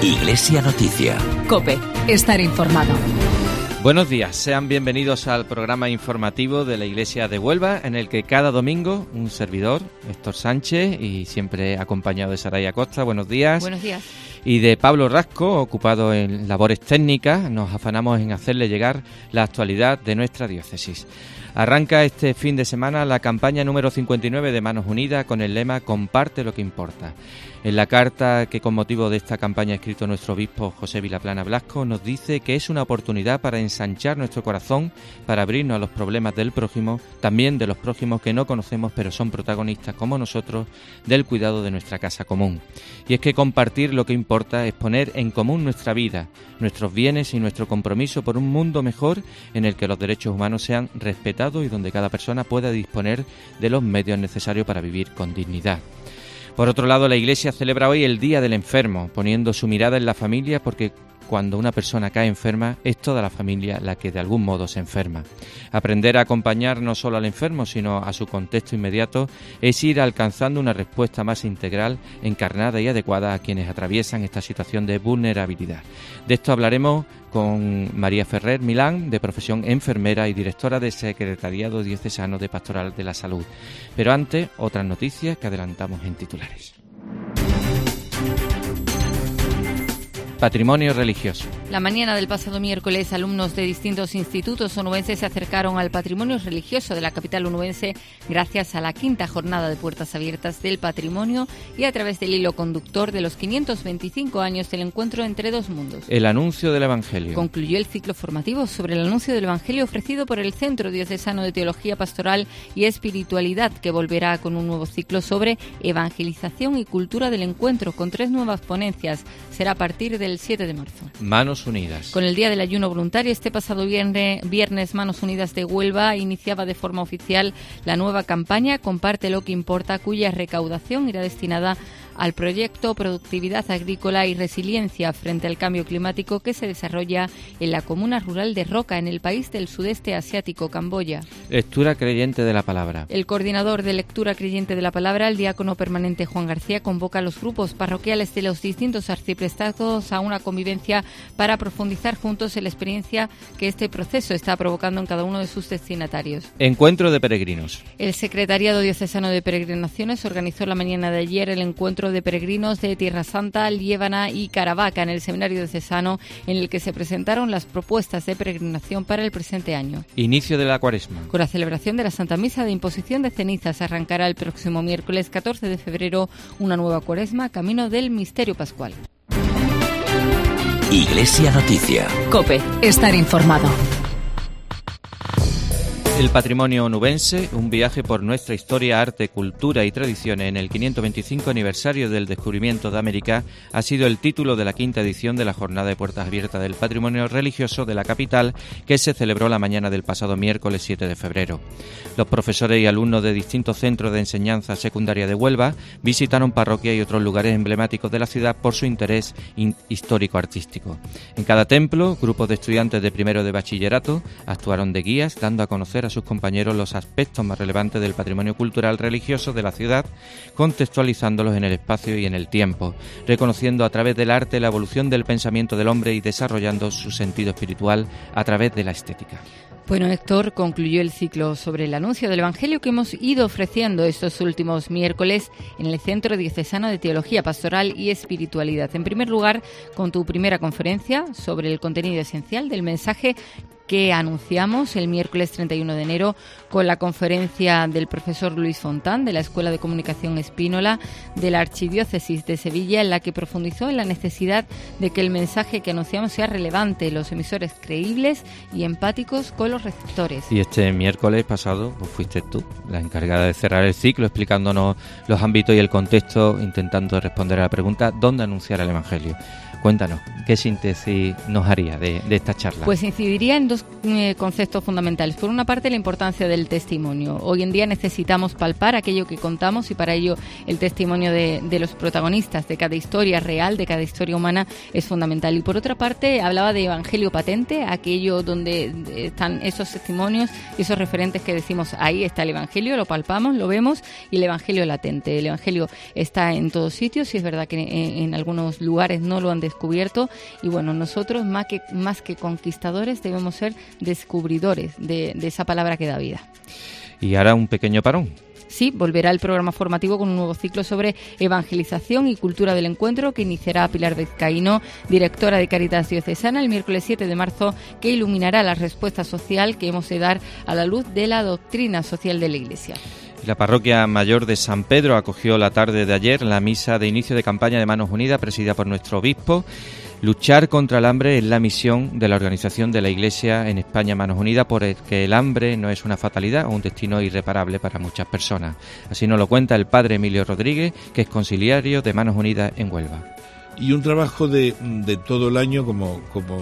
Iglesia Noticia. COPE. Estar informado. Buenos días, sean bienvenidos al programa informativo de la Iglesia de Huelva, en el que cada domingo un servidor, Héctor Sánchez, y siempre acompañado de Saraya Costa. Buenos días. Buenos días. Y de Pablo Rasco, ocupado en labores técnicas, nos afanamos en hacerle llegar la actualidad de nuestra diócesis. Arranca este fin de semana la campaña número 59 de Manos Unidas con el lema Comparte lo que importa. En la carta que con motivo de esta campaña ha escrito nuestro obispo José Vilaplana Blasco, nos dice que es una oportunidad para ensanchar nuestro corazón, para abrirnos a los problemas del prójimo, también de los prójimos que no conocemos pero son protagonistas como nosotros del cuidado de nuestra casa común. Y es que compartir lo que importa es poner en común nuestra vida, nuestros bienes y nuestro compromiso por un mundo mejor en el que los derechos humanos sean respetados y donde cada persona pueda disponer de los medios necesarios para vivir con dignidad. Por otro lado, la Iglesia celebra hoy el Día del Enfermo, poniendo su mirada en la familia, porque cuando una persona cae enferma es toda la familia la que de algún modo se enferma. Aprender a acompañar no solo al enfermo, sino a su contexto inmediato, es ir alcanzando una respuesta más integral, encarnada y adecuada a quienes atraviesan esta situación de vulnerabilidad. De esto hablaremos con María Ferrer Milán, de profesión enfermera y directora del Secretariado Diocesano de Pastoral de la Salud. Pero antes, otras noticias que adelantamos en titulares. Patrimonio religioso. La mañana del pasado miércoles, alumnos de distintos institutos onubenses se acercaron al patrimonio religioso de la capital onubense gracias a la 5ª jornada de Puertas Abiertas del Patrimonio y a través del hilo conductor de los 525 años del encuentro entre dos mundos. El anuncio del Evangelio. Concluyó el ciclo formativo sobre el anuncio del Evangelio ofrecido por el Centro Diocesano de Teología Pastoral y Espiritualidad, que volverá con un nuevo ciclo sobre evangelización y cultura del encuentro, con 3 nuevas ponencias. Será a partir del 7 de marzo. Manos Unidas. Con el Día del Ayuno Voluntario, este pasado viernes Manos Unidas de Huelva iniciaba de forma oficial la nueva campaña Comparte lo que importa, cuya recaudación irá destinada al proyecto Productividad Agrícola y Resiliencia frente al Cambio Climático, que se desarrolla en la comuna rural de Roca, en el país del sudeste asiático, Camboya. Lectura creyente de la palabra. El coordinador de lectura creyente de la palabra, el diácono permanente Juan García, convoca a los grupos parroquiales de los distintos arciprestados a una convivencia para profundizar juntos en la experiencia que este proceso está provocando en cada uno de sus destinatarios. Encuentro de peregrinos. El Secretariado Diocesano de Peregrinaciones organizó la mañana de ayer el encuentro de peregrinos de Tierra Santa, Liébana y Caravaca en el Seminario Diocesano, en el que se presentaron las propuestas de peregrinación para el presente año. Inicio de la Cuaresma. Con la celebración de la Santa Misa de Imposición de Cenizas arrancará el próximo miércoles 14 de febrero una nueva Cuaresma, camino del Misterio Pascual. Iglesia Noticia. COPE. Estar informado. El patrimonio onubense, un viaje por nuestra historia, arte, cultura y tradiciones en el 525 aniversario del descubrimiento de América, ha sido el título de la 5ª edición de la Jornada de Puertas Abiertas del Patrimonio Religioso de la capital, que se celebró la mañana del pasado miércoles 7 de febrero. Los profesores y alumnos de distintos centros de enseñanza secundaria de Huelva visitaron parroquias y otros lugares emblemáticos de la ciudad por su interés histórico-artístico. En cada templo, grupos de estudiantes de primero de bachillerato actuaron de guías, dando a conocer a sus compañeros los aspectos más relevantes del patrimonio cultural religioso de la ciudad, contextualizándolos en el espacio y en el tiempo, reconociendo a través del arte la evolución del pensamiento del hombre y desarrollando su sentido espiritual a través de la estética. Bueno, Héctor, concluyó el ciclo sobre el anuncio del Evangelio que hemos ido ofreciendo estos últimos miércoles en el Centro Diocesano de Teología Pastoral y Espiritualidad. En primer lugar, con tu primera conferencia sobre el contenido esencial del mensaje que anunciamos el miércoles 31 de enero con la conferencia del profesor Luis Fontán de la Escuela de Comunicación Espínola de la Archidiócesis de Sevilla, en la que profundizó en la necesidad de que el mensaje que anunciamos sea relevante, los emisores creíbles y empáticos con los receptores. Y este miércoles pasado pues fuiste tú la encargada de cerrar el ciclo, explicándonos los ámbitos y el contexto, intentando responder a la pregunta ¿dónde anunciar el Evangelio? Cuéntanos, ¿qué síntesis nos haría de esta charla? Pues incidiría en dos conceptos fundamentales. Por una parte, la importancia del testimonio. Hoy en día necesitamos palpar aquello que contamos y para ello el testimonio de los protagonistas de cada historia real, de cada historia humana, es fundamental. Y por otra parte, hablaba de evangelio patente, aquello donde están esos testimonios y esos referentes que decimos, ahí está el evangelio, lo palpamos, lo vemos, y el evangelio latente. El evangelio está en todos sitios y es verdad que en algunos lugares no lo han descubierto descubierto y bueno, nosotros más que conquistadores debemos ser descubridores de esa palabra que da vida. Y ahora un pequeño parón. Sí, volverá el programa formativo con un nuevo ciclo sobre evangelización y cultura del encuentro que iniciará Pilar Vizcaíno, directora de Cáritas Diocesana, el miércoles 7 de marzo, que iluminará la respuesta social que hemos de dar a la luz de la doctrina social de la Iglesia. La Parroquia Mayor de San Pedro acogió la tarde de ayer la misa de inicio de campaña de Manos Unidas presidida por nuestro obispo. Luchar contra el hambre es la misión de la organización de la Iglesia en España Manos Unidas, porque el hambre no es una fatalidad o un destino irreparable para muchas personas. Así nos lo cuenta el padre Emilio Rodríguez, que es conciliario de Manos Unidas en Huelva. Y un trabajo de todo el año, como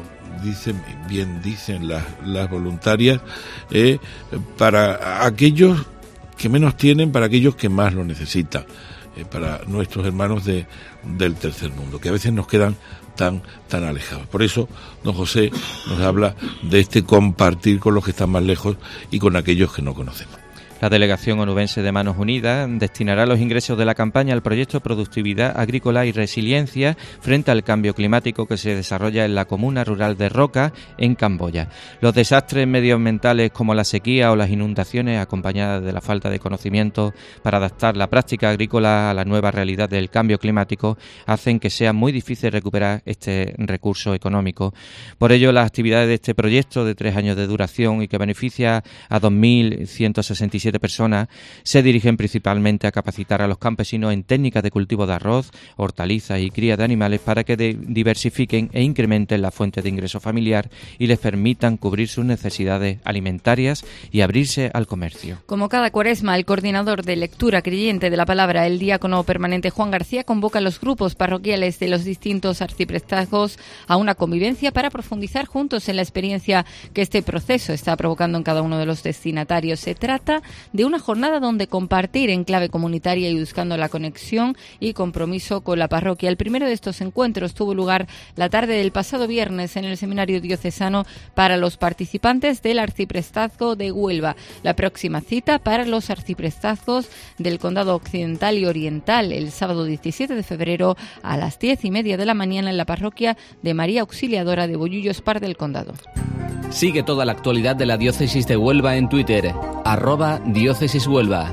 dicen las voluntarias, para aquellos que menos tienen, para aquellos que más lo necesitan, para nuestros hermanos del tercer mundo, que a veces nos quedan tan alejados. Por eso, don José nos habla de este compartir con los que están más lejos y con aquellos que no conocemos. La delegación onubense de Manos Unidas destinará los ingresos de la campaña al proyecto Productividad Agrícola y Resiliencia frente al cambio climático que se desarrolla en la comuna rural de Roca, en Camboya. Los desastres medioambientales como la sequía o las inundaciones, acompañadas de la falta de conocimiento para adaptar la práctica agrícola a la nueva realidad del cambio climático, hacen que sea muy difícil recuperar este recurso económico. Por ello, las actividades de este proyecto de 3 años de duración y que beneficia a 2.167 personas se dirigen principalmente a capacitar a los campesinos en técnicas de cultivo de arroz, hortalizas y cría de animales para que diversifiquen e incrementen la fuente de ingreso familiar y les permitan cubrir sus necesidades alimentarias y abrirse al comercio. Como cada cuaresma, el coordinador de lectura creyente de la palabra, el diácono permanente Juan García, convoca a los grupos parroquiales de los distintos arciprestazgos a una convivencia para profundizar juntos en la experiencia que este proceso está provocando en cada uno de los destinatarios. Se trata de una jornada donde compartir en clave comunitaria y buscando la conexión y compromiso con la parroquia. El primero de estos encuentros tuvo lugar la tarde del pasado viernes en el Seminario Diocesano para los participantes del Arciprestazgo de Huelva. La próxima cita para los arciprestazgos del Condado Occidental y Oriental el sábado 17 de febrero a las 10:30 de la mañana en la parroquia de María Auxiliadora de Bollullos Par del Condado. Sigue toda la actualidad de la Diócesis de Huelva en Twitter, @Diócesis Huelva.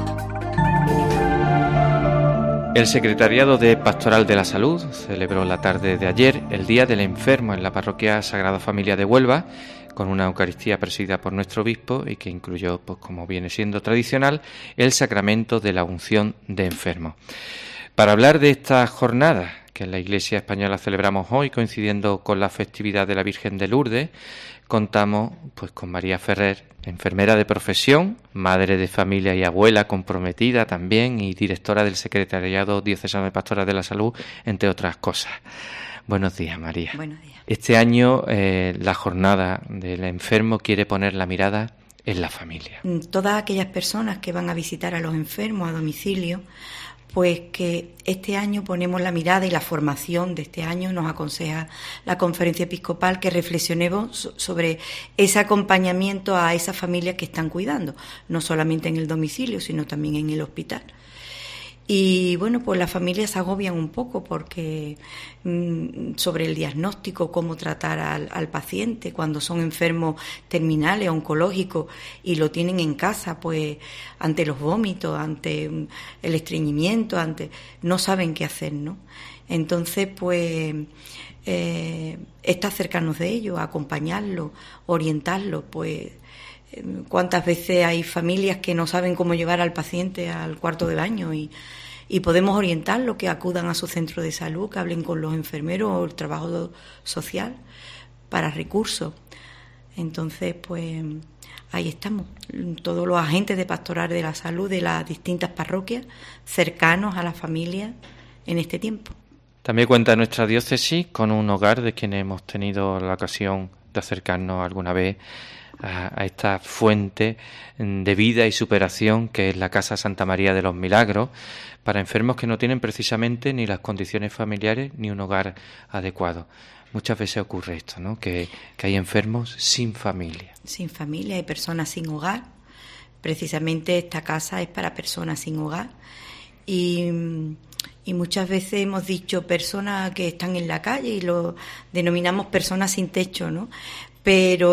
El Secretariado de Pastoral de la Salud celebró la tarde de ayer el Día del Enfermo en la Parroquia Sagrada Familia de Huelva, con una Eucaristía presidida por nuestro obispo y que incluyó, pues como viene siendo tradicional, el sacramento de la unción de enfermos. Para hablar de esta jornada que en la Iglesia española celebramos hoy, coincidiendo con la festividad de la Virgen de Lourdes, contamos pues con María Ferrer, enfermera de profesión, madre de familia y abuela comprometida también y directora del Secretariado Diocesano de Pastoral de la Salud, entre otras cosas. Buenos días, María. Buenos días. Este año la jornada del enfermo quiere poner la mirada en la familia. Todas aquellas personas que van a visitar a los enfermos a domicilio, pues que este año ponemos la mirada y la formación de este año nos aconseja la Conferencia Episcopal que reflexionemos sobre ese acompañamiento a esas familias que están cuidando, no solamente en el domicilio, sino también en el hospital. Y bueno, pues las familias se agobian un poco porque sobre el diagnóstico, cómo tratar al paciente cuando son enfermos terminales, oncológicos, y lo tienen en casa, pues ante los vómitos, ante el estreñimiento, no saben qué hacer, ¿no? Entonces, pues está cercanos de ellos, acompañarlos, orientarlos, pues cuántas veces hay familias que no saben cómo llevar al paciente al cuarto de baño y podemos orientarlos, que acudan a su centro de salud, que hablen con los enfermeros o el trabajo social para recursos. Entonces, pues ahí estamos, todos los agentes de pastoral de la salud de las distintas parroquias, cercanos a las familias en este tiempo. También cuenta nuestra diócesis con un hogar de quienes hemos tenido la ocasión de acercarnos alguna vez a esta fuente de vida y superación que es la Casa Santa María de los Milagros, para enfermos que no tienen precisamente ni las condiciones familiares ni un hogar adecuado. Muchas veces ocurre esto, ¿no? Que hay enfermos sin familia. Sin familia, hay personas sin hogar. Precisamente esta casa es para personas sin hogar. Y muchas veces hemos dicho personas que están en la calle y lo denominamos personas sin techo, ¿no? Pero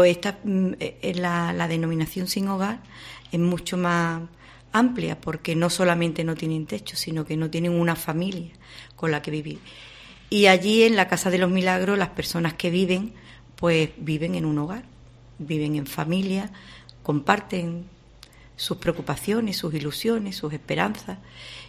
la denominación sin hogar es mucho más amplia, porque no solamente no tienen techo, sino que no tienen una familia con la que vivir. Y allí en la Casa de los Milagros las personas que viven, pues viven en un hogar, viven en familia, comparten sus preocupaciones, sus ilusiones, sus esperanzas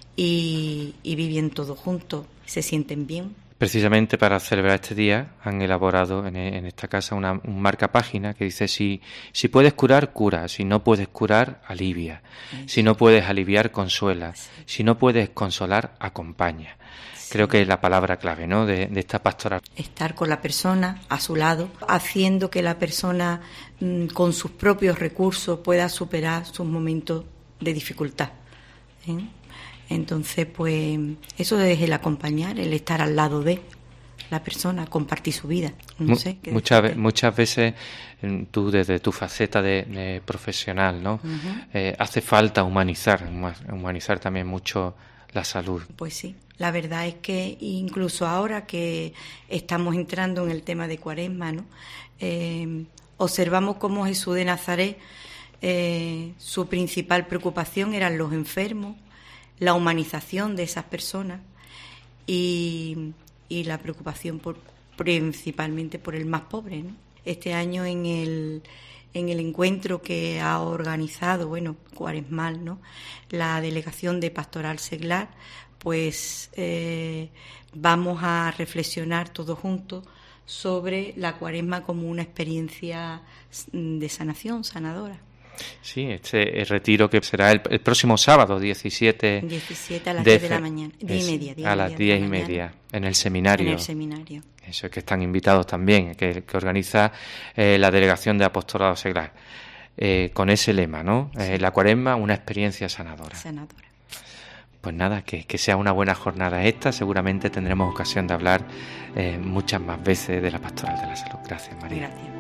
y viven todos juntos, se sienten bien. Precisamente para celebrar este día han elaborado en esta casa un marcapágina que dice: si puedes curar, cura; si no puedes curar, alivia; si no puedes aliviar, consuela; si no puedes consolar, acompaña. Sí. Creo que es la palabra clave, ¿no?, de esta pastoral. Estar con la persona a su lado, haciendo que la persona con sus propios recursos pueda superar sus momentos de dificultad, ¿eh? Entonces, pues eso es el acompañar, el estar al lado de la persona, compartir su vida. No sé, muchas veces tú, desde tu faceta de profesional, ¿no? Uh-huh. Hace falta humanizar también mucho la salud. Pues sí, la verdad es que incluso ahora que estamos entrando en el tema de Cuaresma, ¿no? Observamos cómo Jesús de Nazaret, su principal preocupación eran los enfermos, la humanización de esas personas y la preocupación principalmente por el más pobre, ¿no? Este año en el encuentro que ha organizado, cuaresmal, ¿no?, la Delegación de Pastoral Seglar, pues vamos a reflexionar todos juntos sobre la Cuaresma como una experiencia de sanación, sanadora. Sí, el retiro que será el próximo sábado, 17 a las 10 de la mañana, 10:30. A las 10:30, en el seminario. En el seminario. Eso es, que están invitados también, que organiza la Delegación de Apostolado Seglar, con ese lema, ¿no? Sí. La Cuaresma, una experiencia sanadora. Pues nada, que sea una buena jornada esta. Seguramente tendremos ocasión de hablar muchas más veces de la Pastoral de la Salud. Gracias, María. Gracias.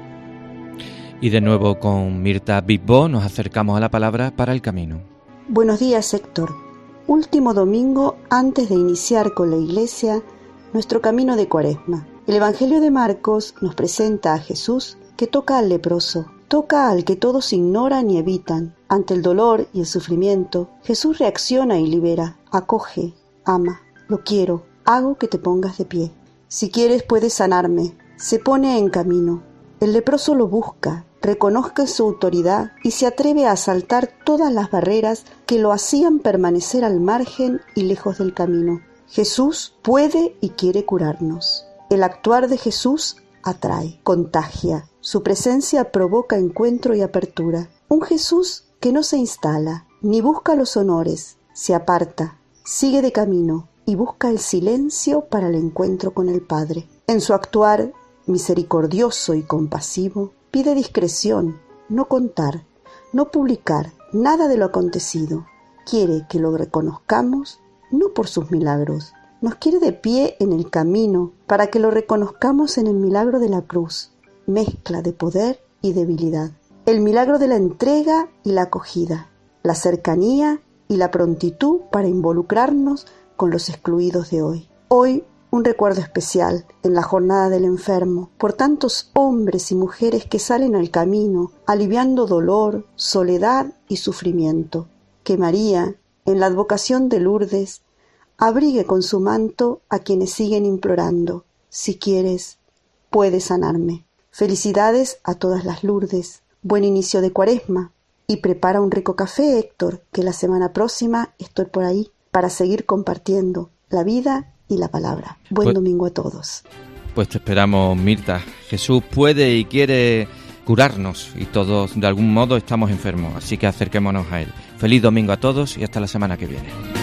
Y de nuevo con Mirta Bisbó nos acercamos a la palabra para el camino. Buenos días, Héctor. Último domingo antes de iniciar con la Iglesia nuestro camino de Cuaresma. El Evangelio de Marcos nos presenta a Jesús que toca al leproso, toca al que todos ignoran y evitan. Ante el dolor y el sufrimiento, Jesús reacciona y libera, acoge, ama. Lo quiero, hago que te pongas de pie. Si quieres puedes sanarme. Se pone en camino. El leproso lo busca, reconoce su autoridad y se atreve a saltar todas las barreras que lo hacían permanecer al margen y lejos del camino. Jesús puede y quiere curarnos. El actuar de Jesús atrae, contagia. Su presencia provoca encuentro y apertura. Un Jesús que no se instala, ni busca los honores, se aparta, sigue de camino y busca el silencio para el encuentro con el Padre. En su actuar misericordioso y compasivo, pide discreción, no contar, no publicar nada de lo acontecido. Quiere que lo reconozcamos no por sus milagros, nos quiere de pie en el camino para que lo reconozcamos en el milagro de la cruz, mezcla de poder y debilidad, el milagro de la entrega y la acogida, la cercanía y la prontitud para involucrarnos con los excluidos de hoy. Hoy, un recuerdo especial en la jornada del enfermo por tantos hombres y mujeres que salen al camino aliviando dolor, soledad y sufrimiento. Que María, en la advocación de Lourdes, abrigue con su manto a quienes siguen implorando: si quieres, puedes sanarme. Felicidades a todas las Lourdes. Buen inicio de Cuaresma. Y prepara un rico café, Héctor, que la semana próxima estoy por ahí para seguir compartiendo la vida y la palabra. Buen domingo a todos. Pues te esperamos, Mirta. Jesús puede y quiere curarnos y todos de algún modo estamos enfermos, así que acerquémonos a Él. Feliz domingo a todos y hasta la semana que viene.